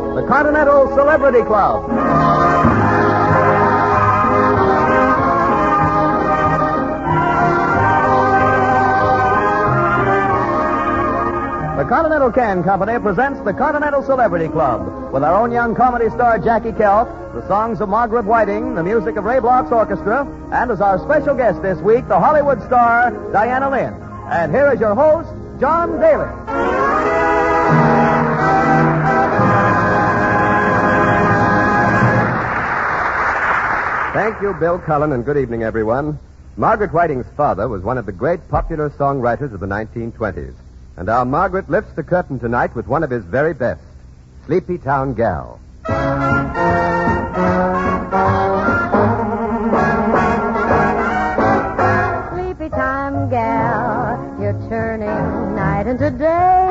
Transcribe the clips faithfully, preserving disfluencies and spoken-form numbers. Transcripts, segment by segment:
the Continental Celebrity Club. The Continental Can Company presents the Continental Celebrity Club with our own young comedy star Jackie Kelp, the songs of Margaret Whiting, the music of Ray Bloch's orchestra, and as our special guest this week, the Hollywood star Diana Lynn. And here is your host, John Daly. Thank you, Bill Cullen, and good evening, everyone. Margaret Whiting's father was one of the great popular songwriters of the nineteen twenties. And our Margaret lifts the curtain tonight with one of his very best, Sleepy Town Gal. Sleepy Town Gal, you're turning night into day.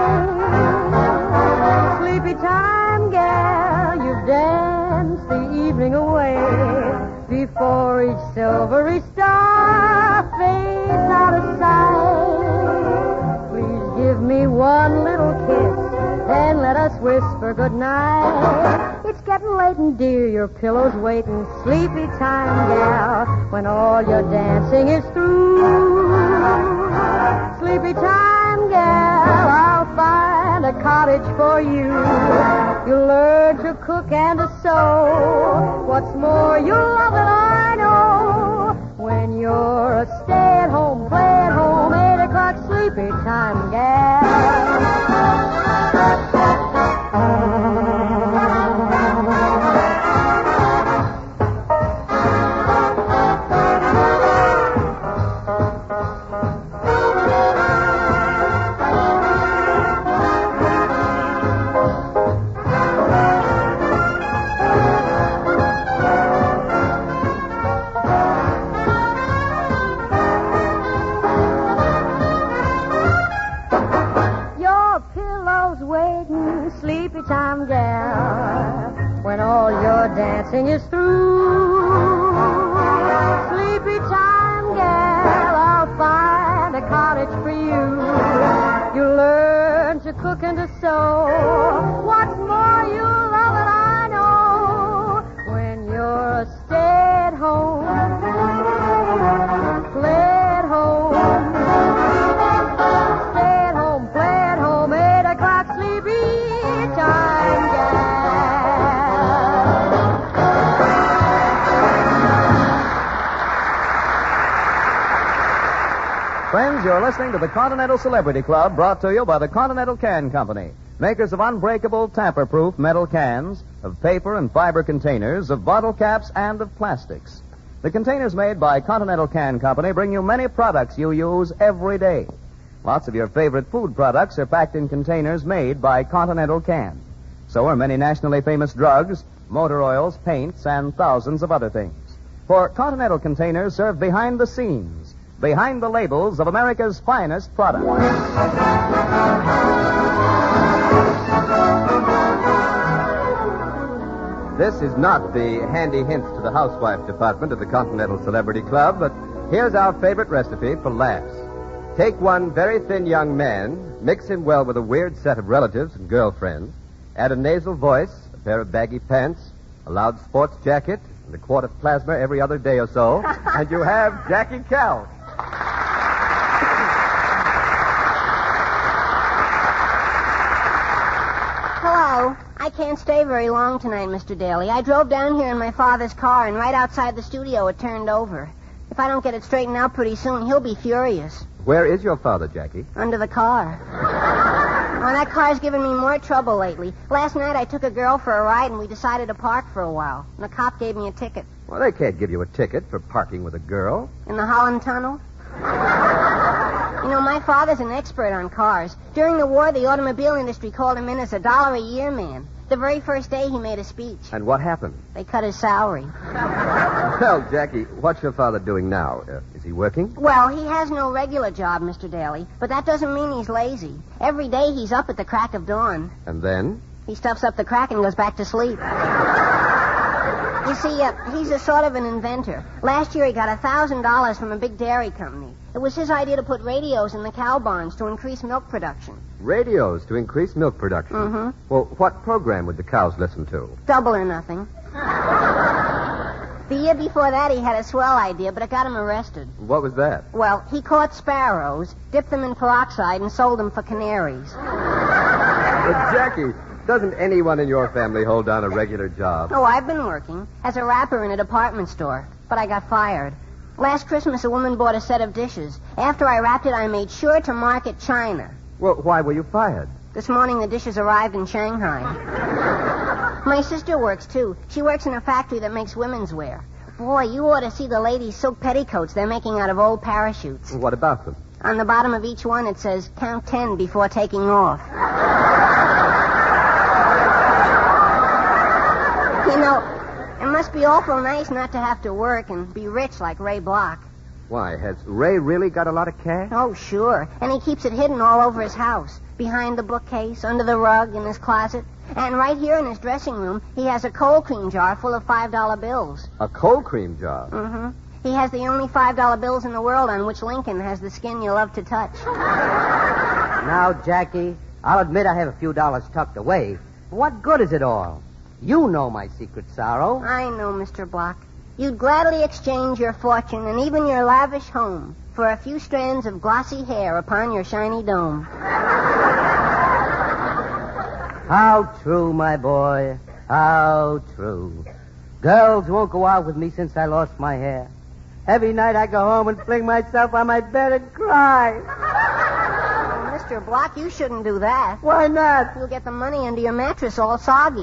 Sleepy Time Gal, you've danced the evening away. Before each silvery star fades out of sight, give me one little kiss, then let us whisper goodnight. It's getting late and dear, your pillow's waiting. Sleepy time, gal, when all your dancing is through. Sleepy time, gal, I'll find a cottage for you. You'll learn to cook and to sew. What's more, you'll love it, I know. When you're a stay-at-home, play-at-home, eight o'clock sleepy time, gal. Dancing is through. Sleepy time, gal, I'll find a cottage for you. You'll learn to cook and to sew. What's more, you'll love it, I know. When you're a stay-at-home, play-at-home, stay-at-home, play-at-home, eight o'clock sleepy time, gal. Friends, you're listening to the Continental Celebrity Club, brought to you by the Continental Can Company, makers of unbreakable, tamper-proof metal cans, of paper and fiber containers, of bottle caps, and of plastics. The containers made by Continental Can Company bring you many products you use every day. Lots of your favorite food products are packed in containers made by Continental Can. So are many nationally famous drugs, motor oils, paints, and thousands of other things. For Continental containers serve behind the scenes, behind the labels of America's finest products. This is not the handy hints to the housewife department of the Continental Celebrity Club, but here's our favorite recipe for laughs. Take one very thin young man, mix him well with a weird set of relatives and girlfriends, add a nasal voice, a pair of baggy pants, a loud sports jacket, and a quart of plasma every other day or so, and you have Jackie Kelp. Hello. I can't stay very long tonight, Mister Daly. I drove down here in my father's car, and right outside the studio it turned over. If I don't get it straightened out pretty soon, he'll be furious. Where is your father, Jackie? Under the car. Oh, that car's given me more trouble lately. Last night I took a girl for a ride, and we decided to park for a while. And the cop gave me a ticket. Well, they can't give you a ticket for parking with a girl. In the Holland Tunnel? You know, my father's an expert on cars. During the war, the automobile industry called him in as a dollar a year man. The very first day he made a speech. And what happened? They cut his salary. Well, Jackie, what's your father doing now? Uh, is he working? Well, he has no regular job, Mister Daly, but that doesn't mean he's lazy. Every day he's up at the crack of dawn. And then? He stuffs up the crack and goes back to sleep. You see, uh, he's a sort of an inventor. Last year he got a thousand dollars from a big dairy company. It was his idea to put radios in the cow barns to increase milk production. Radios to increase milk production? Mm-hmm. Well, what program would the cows listen to? Double or nothing. The year before that, he had a swell idea, but it got him arrested. What was that? Well, he caught sparrows, dipped them in peroxide, and sold them for canaries. But, Jackie, doesn't anyone in your family hold down a regular job? Oh, I've been working as a wrapper in a department store, but I got fired. Last Christmas, a woman bought a set of dishes. After I wrapped it, I made sure to mark it China. Well, why were you fired? This morning, the dishes arrived in Shanghai. My sister works, too. She works in a factory that makes women's wear. Boy, you ought to see the ladies' silk petticoats they're making out of old parachutes. What about them? On the bottom of each one, it says, count ten before taking off. You know, it must be awful nice not to have to work and be rich like Ray Block. Why, has Ray really got a lot of cash? Oh, sure. And he keeps it hidden all over his house. Behind the bookcase, under the rug, in his closet. And right here in his dressing room, he has a cold cream jar full of five dollar bills. A cold cream jar? Mm-hmm. He has the only five dollar bills in the world on which Lincoln has the skin you love to touch. Now, Jackie, I'll admit I have a few dollars tucked away. What good is it all? You know my secret sorrow. I know, Mister Block. You'd gladly exchange your fortune and even your lavish home for a few strands of glossy hair upon your shiny dome. How true, my boy. How true. Girls won't go out with me since I lost my hair. Every night I go home and fling myself on my bed and cry. Oh, Mister Block, you shouldn't do that. Why not? You'll get the money under your mattress all soggy.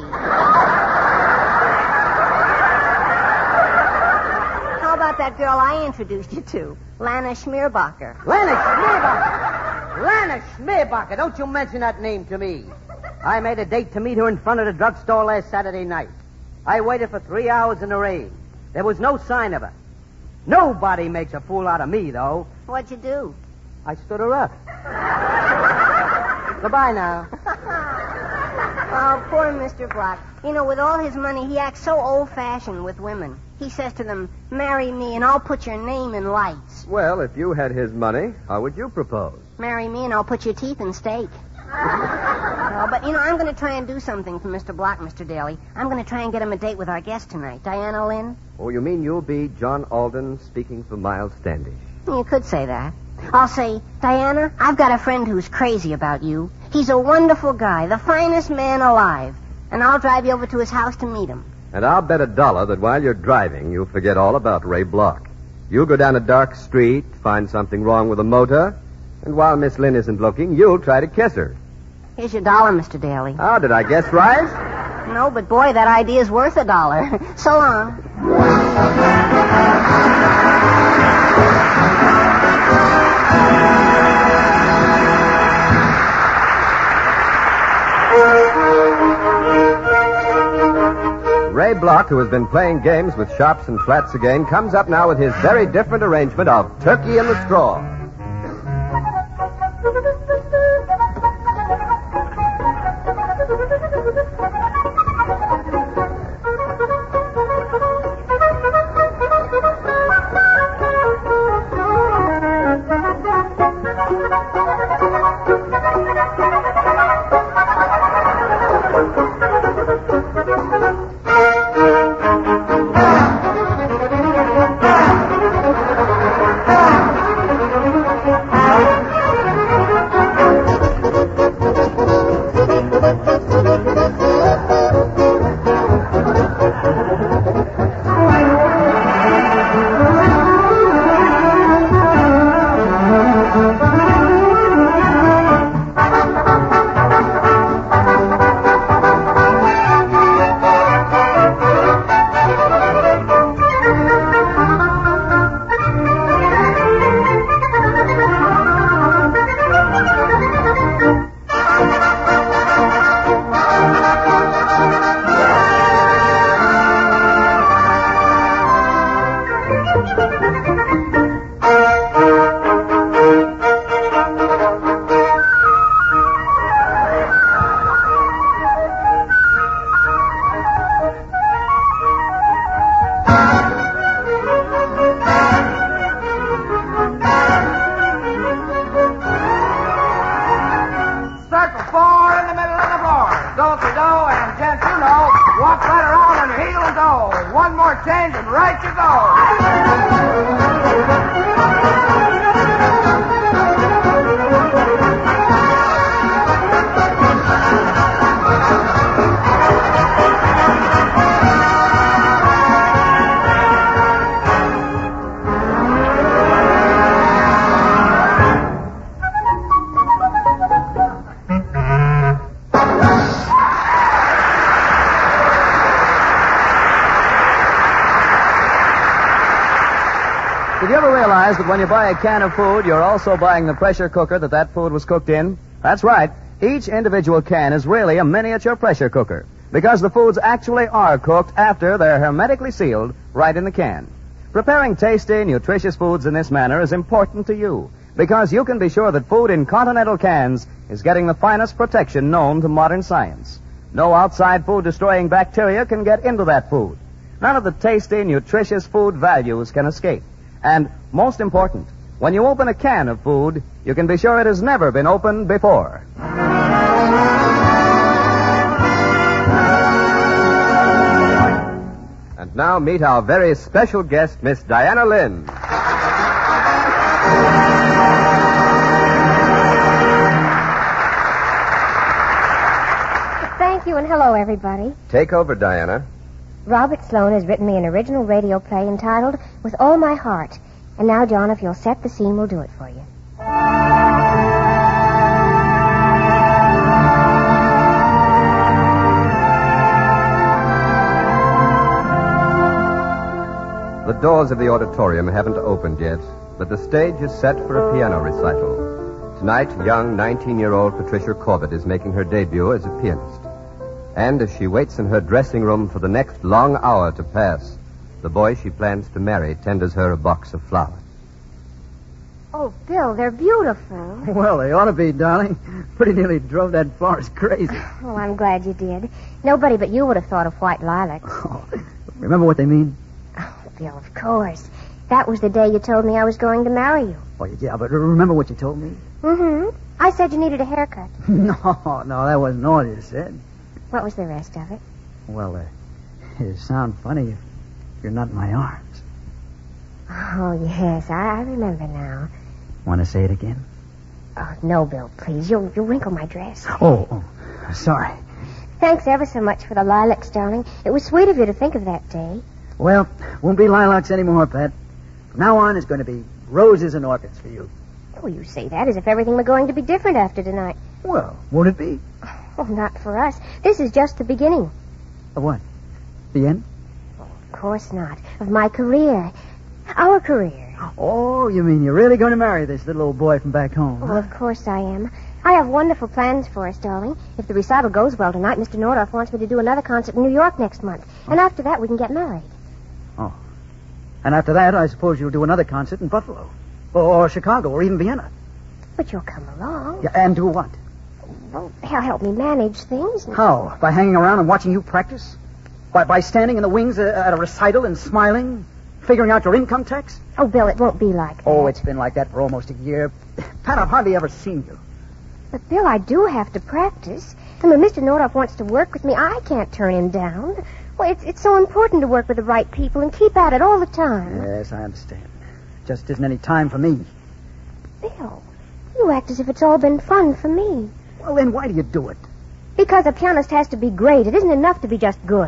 How about that girl I introduced you to, Lana Schmierbacher? Lana Schmierbacher! Lana Schmierbacher! Don't you mention that name to me. I made a date to meet her in front of the drugstore last Saturday night. I waited for three hours in the rain. There was no sign of her. Nobody makes a fool out of me, though. What'd you do? I stood her up. Goodbye now. Oh, poor Mister Block. You know, with all his money, he acts so old-fashioned with women. He says to them, marry me and I'll put your name in lights. Well, if you had his money, how would you propose? Marry me and I'll put your teeth in steak. Oh, but, you know, I'm going to try and do something for Mister Block, Mister Daly. I'm going to try and get him a date with our guest tonight, Diana Lynn. Oh, you mean you'll be John Alden speaking for Miles Standish? You could say that. I'll say, Diana, I've got a friend who's crazy about you. He's a wonderful guy, the finest man alive. And I'll drive you over to his house to meet him. And I'll bet a dollar that while you're driving, you'll forget all about Ray Block. You'll go down a dark street, find something wrong with a motor, and while Miss Lynn isn't looking, you'll try to kiss her. Here's your dollar, Mister Daly. How did I guess right? No, but boy, that idea's worth a dollar. So long. Ray Block, who has been playing games with sharps and flats again, comes up now with his very different arrangement of Turkey in the Straw. go. One more change and right you go. Did you ever realize that when you buy a can of food, you're also buying the pressure cooker that that food was cooked in? That's right. Each individual can is really a miniature pressure cooker because the foods actually are cooked after they're hermetically sealed right in the can. Preparing tasty, nutritious foods in this manner is important to you because you can be sure that food in Continental cans is getting the finest protection known to modern science. No outside food-destroying bacteria can get into that food. None of the tasty, nutritious food values can escape. And most important, when you open a can of food, you can be sure it has never been opened before. And now meet our very special guest, Miss Diana Lynn. Thank you, and hello, everybody. Take over, Diana. Robert Sloane has written me an original radio play entitled With All My Heart. And now, John, if you'll set the scene, we'll do it for you. The doors of the auditorium haven't opened yet, but the stage is set for a piano recital. Tonight, young nineteen-year-old Patricia Corbett is making her debut as a pianist. And as she waits in her dressing room for the next long hour to pass, the boy she plans to marry tenders her a box of flowers. Oh, Bill, they're beautiful. Well, they ought to be, darling. Pretty nearly drove that florist crazy. Well, I'm glad you did. Nobody but you would have thought of white lilacs. Oh, remember what they mean? Oh, Bill, of course. That was the day you told me I was going to marry you. Oh, yeah, but remember what you told me? Mm-hmm. I said you needed a haircut. No, no, that wasn't all you said. What was the rest of it? Well, uh, it'd sound funny if you're not in my arms. Oh, yes, I, I remember now. Want to say it again? Oh, no, Bill, please. You'll, you'll wrinkle my dress. Oh, oh, sorry. Thanks ever so much for the lilacs, darling. It was sweet of you to think of that day. Well, won't be lilacs anymore, Pat. From now on, it's going to be roses and orchids for you. Oh, you say that as if everything were going to be different after tonight. Well, won't it be? Oh, not for us. This is just the beginning. Of what? The end? Oh, of course not. Of my career. Our career. Oh, you mean you're really going to marry this little old boy from back home? Well, of course I am. I have wonderful plans for us, darling. If the recital goes well tonight, Mister Nordhoff wants me to do another concert in New York next month. Oh. And after that, we can get married. Oh. And after that, I suppose you'll do another concert in Buffalo. Or, or Chicago, or even Vienna. But you'll come along. Yeah, and do what? Well, he'll help me manage things. How? By hanging around and watching you practice? By, by standing in the wings at a recital and smiling? Figuring out your income tax? Oh, Bill, it won't be like that. Oh, it's been like that for almost a year. Pat, I've hardly ever seen you. But, Bill, I do have to practice. And when Mister Nordhoff wants to work with me, I can't turn him down. Well, it's, it's so important to work with the right people and keep at it all the time. Yes, I understand. Just isn't any time for me. Bill, you act as if it's all been fun for me. Well, then why do you do it? Because a pianist has to be great. It isn't enough to be just good.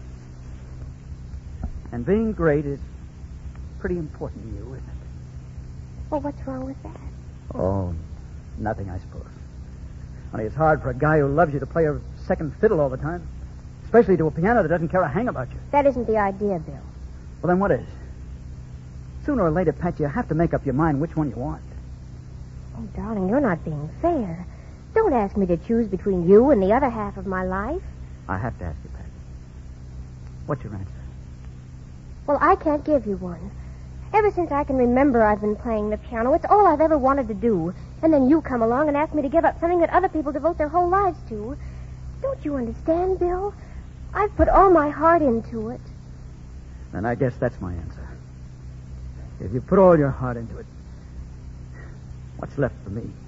And being great is pretty important to you, isn't it? Well, what's wrong with that? Oh, nothing, I suppose. Only it's hard for a guy who loves you to play a second fiddle all the time. Especially to a piano that doesn't care a hang about you. That isn't the idea, Bill. Well, then what is? Sooner or later, Pat, you have to make up your mind which one you want. Oh, darling, you're not being fair. Don't ask me to choose between you and the other half of my life. I have to ask you, Pat. What's your answer? Well, I can't give you one. Ever since I can remember, I've been playing the piano. It's all I've ever wanted to do. And then you come along and ask me to give up something that other people devote their whole lives to. Don't you understand, Bill? I've put all my heart into it. Then I guess that's my answer. If you put all your heart into it, what's left for me?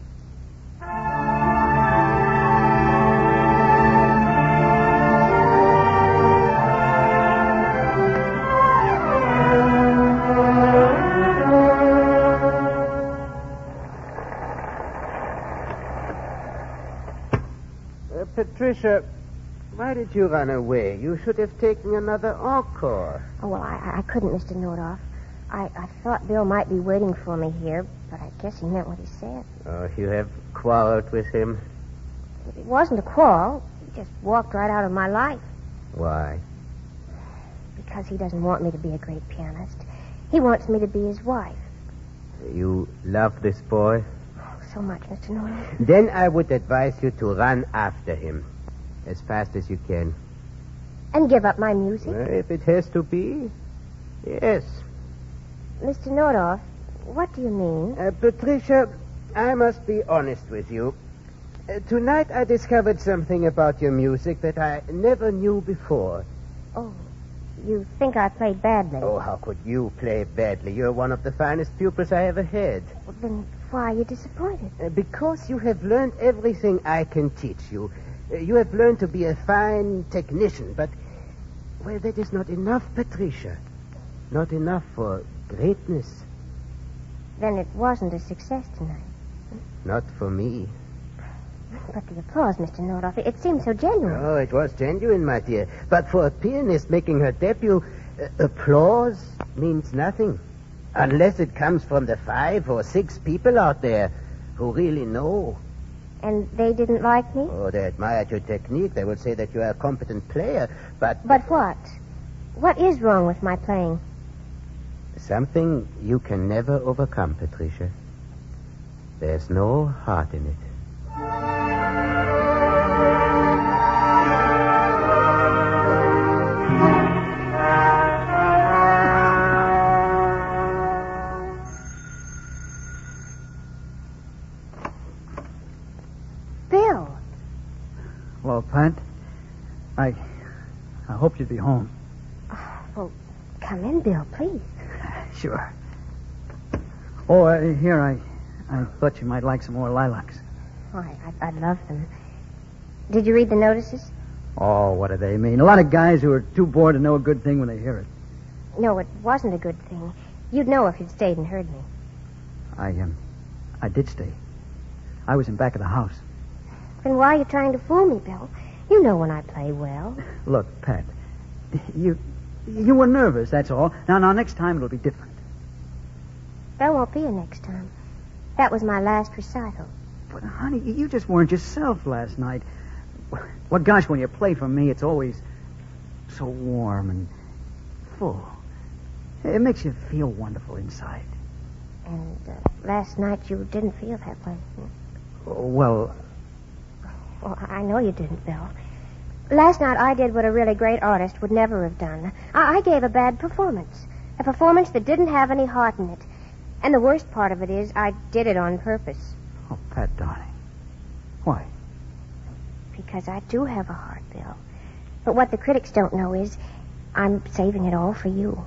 Patricia, why did you run away? You should have taken another encore. Oh, well, I, I couldn't, Mister Nordoff. I, I thought Bill might be waiting for me here, but I guess he meant what he said. Oh, you have quarreled with him? It wasn't a quarrel. He just walked right out of my life. Why? Because he doesn't want me to be a great pianist. He wants me to be his wife. You love this boy? Oh, so much, Mister Nordoff. Then I would advise you to run after him as fast as you can. And give up my music? Well, if it has to be, yes. Mister Nordoff, what do you mean? Uh, Patricia, I must be honest with you. Uh, tonight I discovered something about your music that I never knew before. Oh, you think I played badly? Oh, how could you play badly? You're one of the finest pupils I ever had. Well, then why are you disappointed? Uh, because you have learned everything I can teach you. Uh, you have learned to be a fine technician, but, well, that is not enough, Patricia. Not enough for greatness. Then it wasn't a success tonight. Not for me. But the applause, Mister Nordoff, it, it seemed so genuine. Oh, it was genuine, my dear. But for a pianist making her debut, uh, applause means nothing. Unless it comes from the five or six people out there who really know. And they didn't like me? Oh, they admired your technique. They would say that you are a competent player, but... But what? What is wrong with my playing? Something you can never overcome, Patricia. There's no heart in it. Bill. Hello, Pat. I... I hoped you'd be home. Oh, well, come in, Bill, please. Sure. Oh, uh, here, I I thought you might like some more lilacs. Oh, I, I, I love them. Did you read the notices? Oh, what do they mean? A lot of guys who are too bored to know a good thing when they hear it. No, it wasn't a good thing. You'd know if you'd stayed and heard me. I, um, I did stay. I was in back of the house. Then why are you trying to fool me, Bill? You know when I play well. Look, Pat, you you were nervous, that's all. Now, now, next time it'll be different. There won't be a next time. That was my last recital. But, honey, you just weren't yourself last night. Well, gosh, when you play for me, it's always so warm and full. It makes you feel wonderful inside. And uh, last night you didn't feel that way. Oh, well... Well, I know you didn't, Bill. Last night I did what a really great artist would never have done. I, I gave a bad performance. A performance that didn't have any heart in it. And the worst part of it is I did it on purpose. Oh, Pat, darling. Why? Because I do have a heart, Bill. But what the critics don't know is I'm saving it all for you.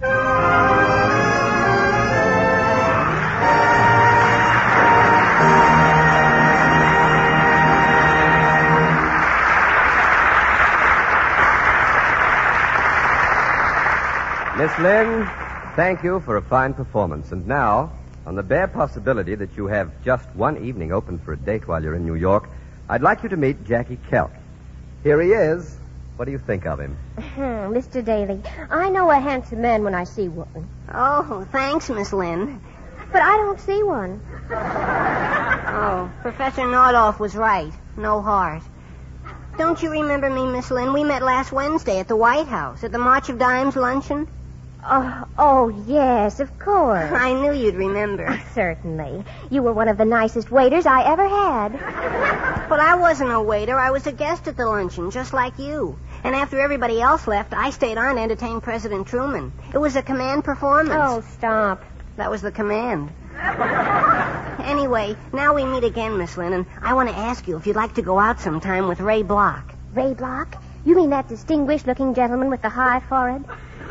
Miss Lynn, thank you for a fine performance. And now, on the bare possibility that you have just one evening open for a date while you're in New York, I'd like you to meet Jackie Kelk. Here he is. What do you think of him? Mister Daly, I know a handsome man when I see one. Oh, thanks, Miss Lynn. But I don't see one. Oh, Professor Nordoff was right. No heart. Don't you remember me, Miss Lynn? We met last Wednesday at the White House at the March of Dimes luncheon. Oh, oh, yes, of course. I knew you'd remember. Certainly. You were one of the nicest waiters I ever had. But I wasn't a waiter. I was a guest at the luncheon, just like you. And after everybody else left, I stayed on to entertain President Truman. It was a command performance. Oh, stop. That was the command. Anyway, now we meet again, Miss Lynn, and I want to ask you if you'd like to go out sometime with Ray Block. Ray Block? You mean that distinguished-looking gentleman with the high forehead?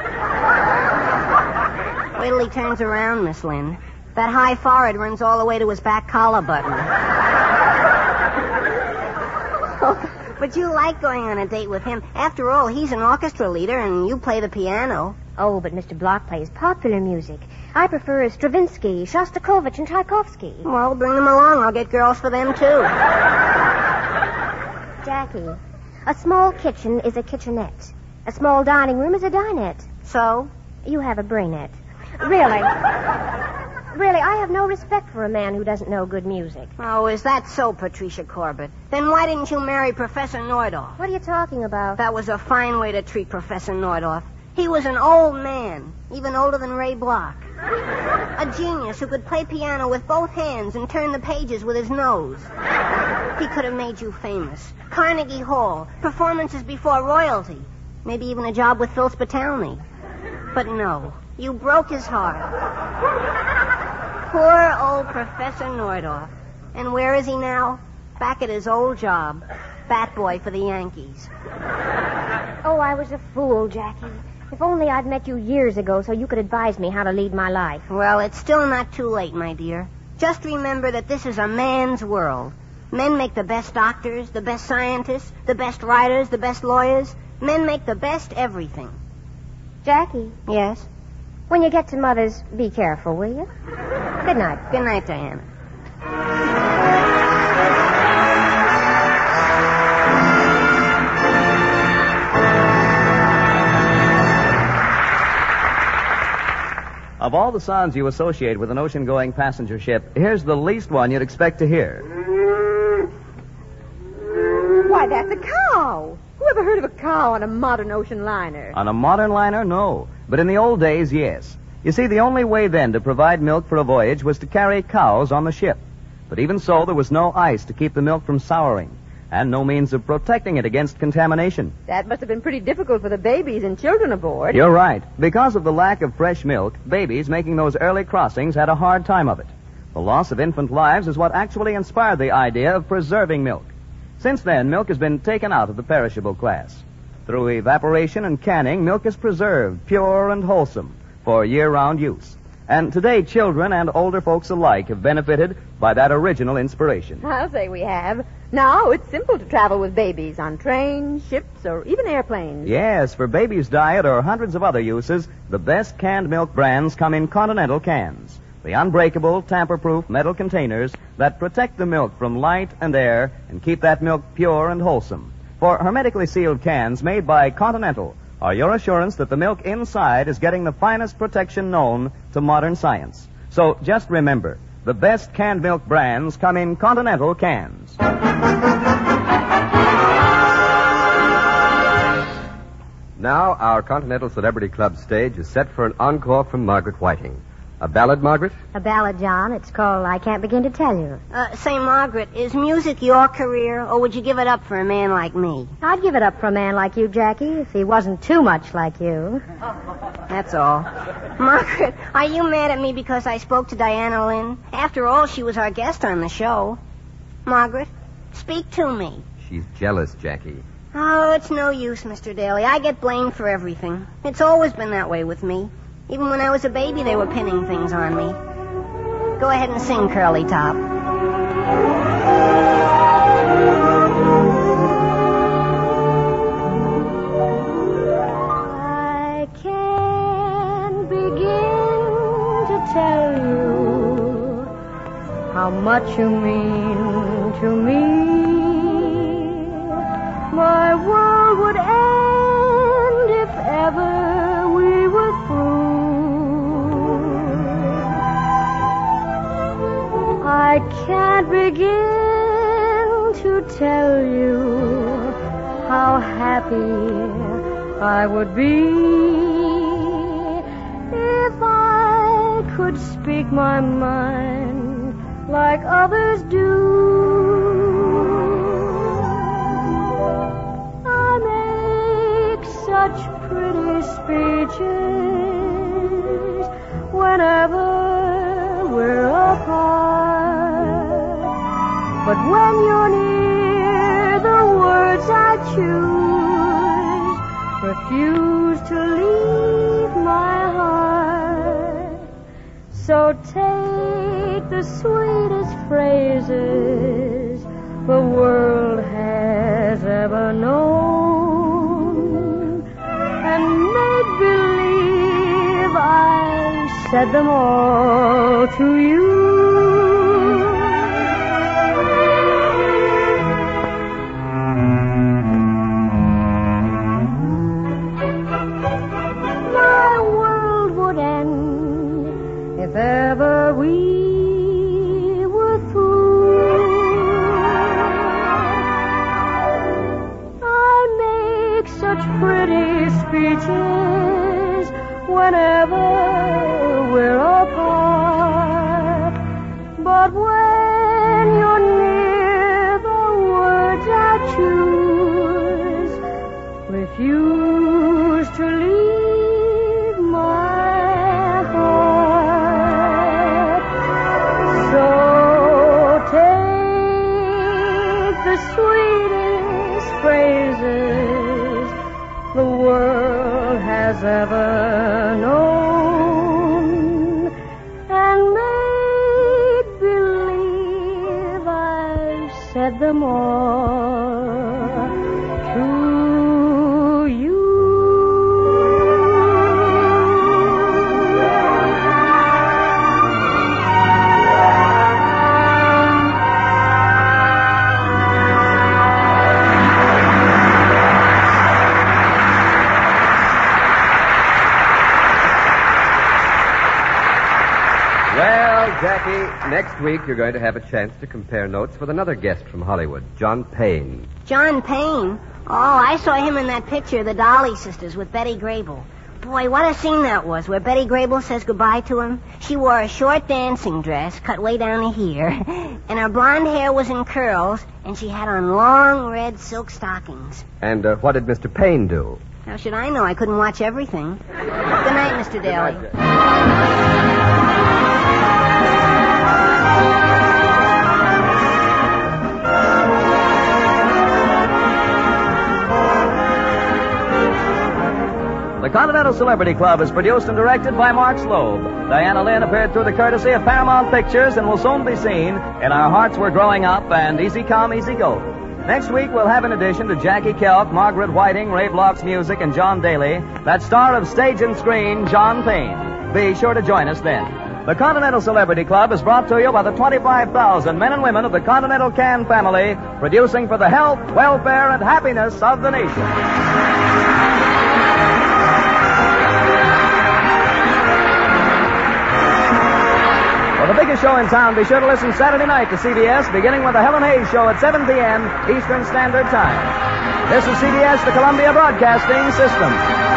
Wait till he turns around, Miss Lynn. That high forehead runs all the way to his back collar button. But you like going on a date with him. After all, he's an orchestra leader, and you play the piano. Oh, but Mister Block plays popular music. I prefer Stravinsky, Shostakovich, and Tchaikovsky. Well, bring them along. I'll get girls for them, too. Jackie, a small kitchen is a kitchenette. A small dining room is a dinette. So? You have a brainette. Really. Really, I have no respect for a man who doesn't know good music. Oh, is that so, Patricia Corbett? Then why didn't you marry Professor Neudorf? What are you talking about? That was a fine way to treat Professor Neudorf. He was an old man, even older than Ray Bloch. A genius who could play piano with both hands and turn the pages with his nose. He could have made you famous. Carnegie Hall, performances before royalty, maybe even a job with Phil Spitalny. But no, you broke his heart. Poor old Professor Neudorf. And where is he now? Back at his old job, bat boy for the Yankees. Oh, I was a fool, Jackie. If only I'd met you years ago so you could advise me how to lead my life. Well, it's still not too late, my dear. Just remember that this is a man's world. Men make the best doctors, the best scientists, the best writers, the best lawyers. Men make the best everything. Jackie, Yes? when you get to Mother's, be careful, will you? Good night. Good night, Diana. Of all the sounds you associate with an ocean-going passenger ship, here's the least one you'd expect to hear. Why, that's a cow. Who ever heard of a cow on a modern ocean liner? On a modern liner, no. But in the old days, yes. You see, the only way then to provide milk for a voyage was to carry cows on the ship. But even so, there was no ice to keep the milk from souring, and no means of protecting it against contamination. That must have been pretty difficult for the babies and children aboard. You're right. Because of the lack of fresh milk, babies making those early crossings had a hard time of it. The loss of infant lives is what actually inspired the idea of preserving milk. Since then, milk has been taken out of the perishable class. Through evaporation and canning, milk is preserved, pure and wholesome, for year-round use. And today, children and older folks alike have benefited by that original inspiration. I'll say we have. Now it's simple to travel with babies on trains, ships, or even airplanes. Yes, for baby's diet or hundreds of other uses, the best canned milk brands come in Continental cans. The unbreakable, tamper-proof metal containers that protect the milk from light and air and keep that milk pure and wholesome. For hermetically sealed cans made by Continental are your assurance that the milk inside is getting the finest protection known to modern science. So just remember, the best canned milk brands come in Continental cans. Now, our Continental Celebrity Club stage is set for an encore from Margaret Whiting. A ballad, Margaret? A ballad, John. It's called I Can't Begin to Tell You. Uh, say, Margaret, is music your career, or would you give it up for a man like me? I'd give it up for a man like you, Jackie, if he wasn't too much like you. That's all. Margaret, are you mad at me because I spoke to Diana Lynn? After all, she was our guest on the show. Margaret, speak to me. She's jealous, Jackie. Oh, it's no use, Mister Daly. I get blamed for everything. It's always been that way with me. Even when I was a baby, they were pinning things on me. Go ahead and sing, Curly Top. I can't begin to tell you how much you mean to me. My world would end if ever we were through. I can't begin to tell you how happy I would be if I could speak my mind like others do. I make such pretty speeches whenever we're apart. But when you're near, the words I choose refuse to leave my heart. So take the sweetest phrases the world has ever known and make believe I said them all to you. pretty speeches whenever we're apart. But when you're near, the words I choose refuse to leave my heart. So take the sweetest phrases the world has ever known and make believe I've said them all to you. Well, Jackie, next week you're going to have a chance to compare notes with another guest from Hollywood, John Payne. John Payne? Oh, I saw him in that picture, The Dolly Sisters, with Betty Grable. Boy, what a scene that was, where Betty Grable says goodbye to him. She wore a short dancing dress, cut way down to here, and her blonde hair was in curls, and she had on long red silk stockings. And uh, what did Mister Payne do? How should I know? I couldn't watch everything. Good night, Mister Daly. Good night, The Continental Celebrity Club is produced and directed by Mark Slobe. Diana Lynn appeared through the courtesy of Paramount Pictures and will soon be seen in Our Hearts Were Growing Up and Easy Come, Easy Go. Next week, we'll have, in addition to Jackie Kelk, Margaret Whiting, Ray Bloch's music, and John Daly, that star of stage and screen, John Payne. Be sure to join us then. The Continental Celebrity Club is brought to you by the twenty-five thousand men and women of the Continental Can family, producing for the health, welfare, and happiness of the nation. For the biggest show in town, be sure to listen Saturday night to C B S, beginning with the Helen Hayes Show at seven p.m. Eastern Standard Time. This is C B S, the Columbia Broadcasting System.